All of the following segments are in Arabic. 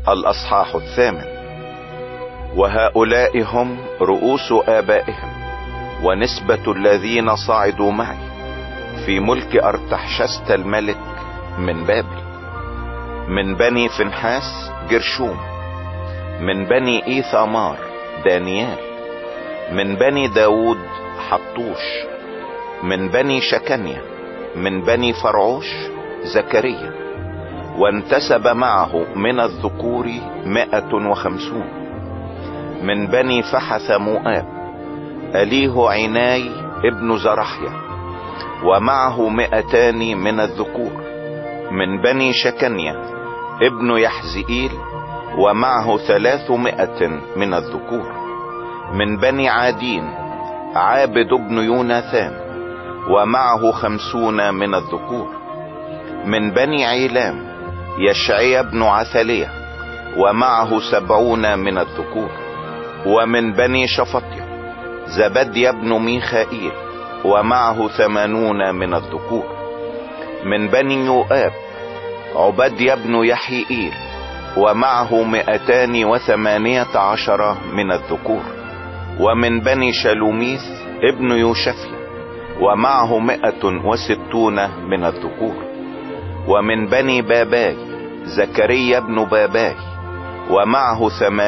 الأصحاح 8. وهؤلاء هم رؤوس آبائهم ونسبة الذين صعدوا معي في ملك أرتحشست الملك من بابل: من بني فنحاس جرشوم، من بني إيثامار دانيال، من بني داود حطوش، من بني شكنيا، من بني فرعوش زكريا. وانتسب معه من الذكور 150. من بني فحث مؤاب أليه عناي ابن زرحيا، ومعه 200 من الذكور. من بني شكنيا ابن يحزئيل، ومعه 300 من الذكور. من بني عادين عابد ابن يوناثان، ومعه 50 من الذكور. من بني عيلام يشعيا بن عثلية، ومعه 70 من الذكور. ومن بني شفطيا زبديا بن ميخائيل، ومعه 80 من الذكور. من بني يؤاب عبديا بن يحيئيل، ومعه 218 من الذكور. ومن بني شلوميث ابن يوشفيا، ومعه 160 من الذكور. ومن بني باباي زكريا بن باباي، ومعه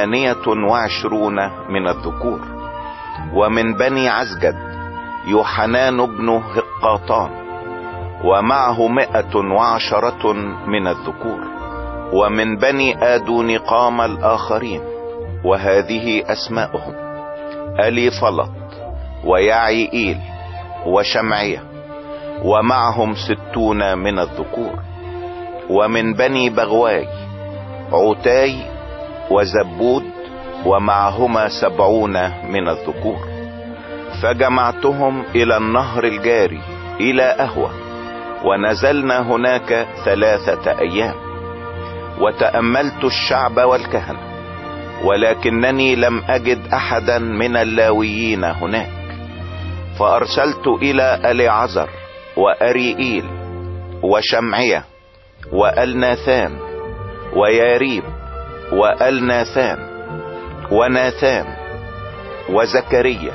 28 من الذكور. ومن بني عزجد يوحنان بن هقاطان، ومعه 110 من الذكور. ومن بني آدونقام الآخرين، وهذه أسماؤهم: ألي فلط ويعيئيل وشمعية، ومعهم 60 من الذكور. ومن بني بغواي عتاي وزبود، ومعهما 70 من الذكور. فجمعتهم إلى النهر الجاري إلى أهوى، ونزلنا هناك 3 أيام. وتأملت الشعب والكهنة، ولكنني لم أجد أحدا من اللاويين هناك. فأرسلت إلى أليعزر وأريئيل وشمعية وألناثان وياريب وألناثان وناثان وزكريا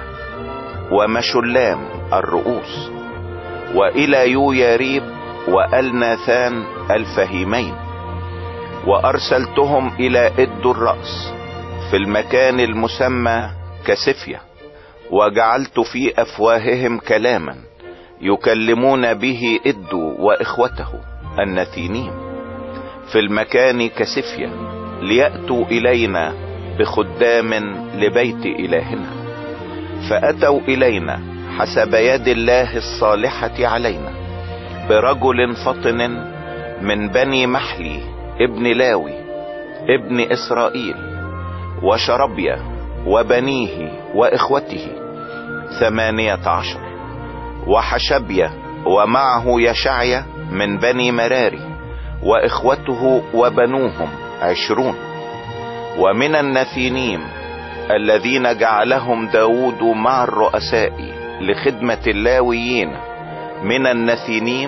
ومشلام الرؤوس، وإلى يوياريب وألناثان الفهيمين. وأرسلتهم إلى إد الرأس في المكان المسمى كسفية، وجعلت في أفواههم كلاما يكلمون به إد وإخوته النثينيم في المكان كسفية، ليأتوا إلينا بخدام لبيت إلهنا. فأتوا إلينا حسب يد الله الصالحة علينا برجل فطن من بني محلي ابن لاوي ابن إسرائيل، وشربيا وبنيه وإخوته 18، وحشبيا ومعه يشعيا من بني مراري وإخوته وبنوهم 20. ومن النثينيم الذين جعلهم داود مع الرؤساء لخدمة اللاويين، من النثينيم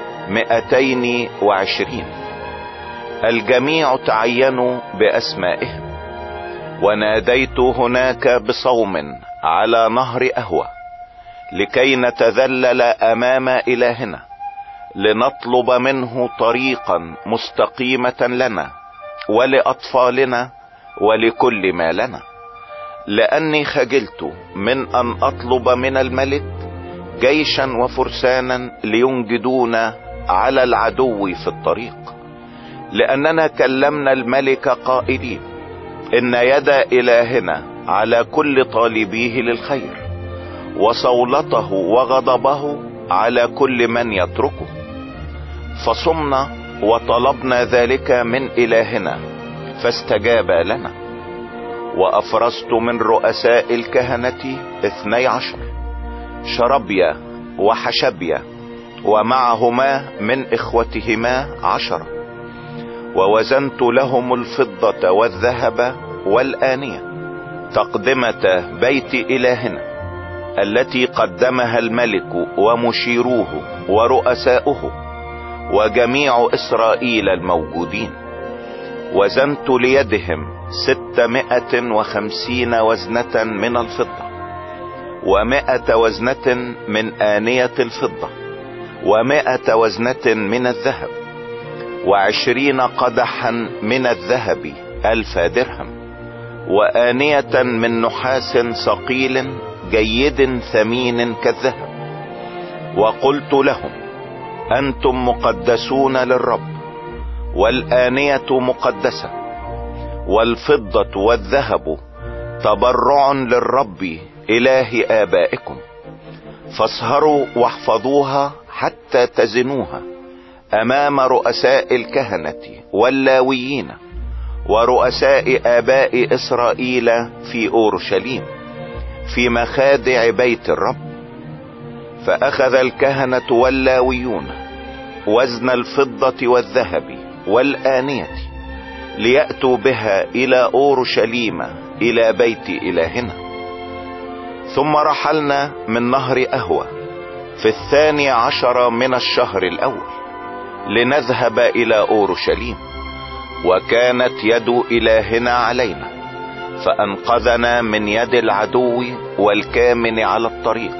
220. الجميع تعينوا بأسمائهم. وناديت هناك بصوم على نهر أهوى، لكي نتذلل أمام إلهنا، لنطلب منه طريقا مستقيمة لنا ولأطفالنا ولكل ما لنا. لأني خجلت من أن أطلب من الملك جيشا وفرسانا لينجدونا على العدو في الطريق، لأننا كلمنا الملك قائلين: إن يد إلهنا على كل طالبيه للخير، وصولته وغضبه على كل من يتركه. فصمنا وطلبنا ذلك من إلهنا فاستجاب لنا. وأفرزت من رؤساء الكهنة 12: شربيا وحشبيا، ومعهما من إخوتهما 10. ووزنت لهم الفضة والذهب والآنية تقدمة بيت إلهنا، التي قدمها الملك ومشيروه ورؤساؤه وجميع إسرائيل الموجودين. وزنت ليدهم 650 وزنة من الفضة، 100 وزنة من آنية الفضة، 100 وزنة من الذهب، 20 قدحا من الذهب 1000 درهم، وآنية من نحاس ثقيل جيد ثمين كالذهب. وقلت لهم: أنتم مقدسون للرب، والآنية مقدسة، والفضة والذهب تبرع للرب إله آبائكم، فاسهروا واحفظوها حتى تزنوها أمام رؤساء الكهنة واللاويين ورؤساء آباء إسرائيل في أورشليم في مخادع بيت الرب. فأخذ الكهنة واللاويون وزن الفضة والذهب والآنية ليأتوا بها إلى أورشليم إلى بيت إلهنا. ثم رحلنا من نهر أهوى في 12 من الشهر الأول لنذهب إلى أورشليم، وكانت يد إلهنا علينا فأنقذنا من يد العدو والكامن على الطريق.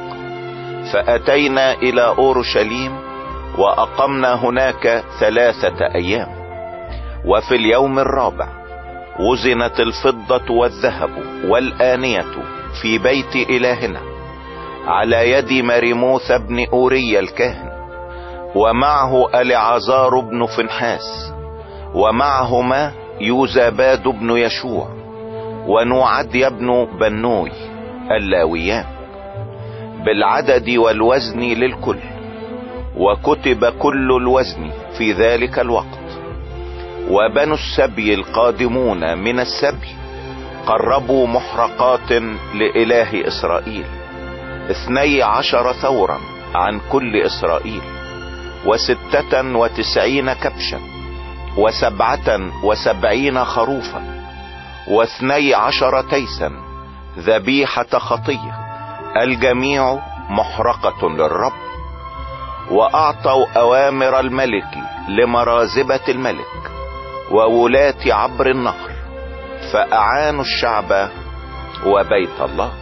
فأتينا إلى أورشليم وأقمنا هناك 3 أيام. وفي اليوم الرابع وزنت الفضة والذهب والآنية في بيت إلهنا على يد مريموث بن أوريا الكاهن، ومعه العازار بن فنحاس، ومعهما يوزاباد بن يشوع ونوعدي بن بنوي اللاويان بالعدد والوزن للكل. وكتب كل الوزن في ذلك الوقت. وبنو السبي القادمون من السبي قربوا محرقات لإله إسرائيل 12 ثورا عن كل إسرائيل، 96 كبشا، 77 خروفا، 12 تيسا ذبيحة خطية، الجميع محرقة للرب. وأعطوا أوامر الملك لمرازبة الملك وولاة عبر النهر، فأعانوا الشعب وبيت الله.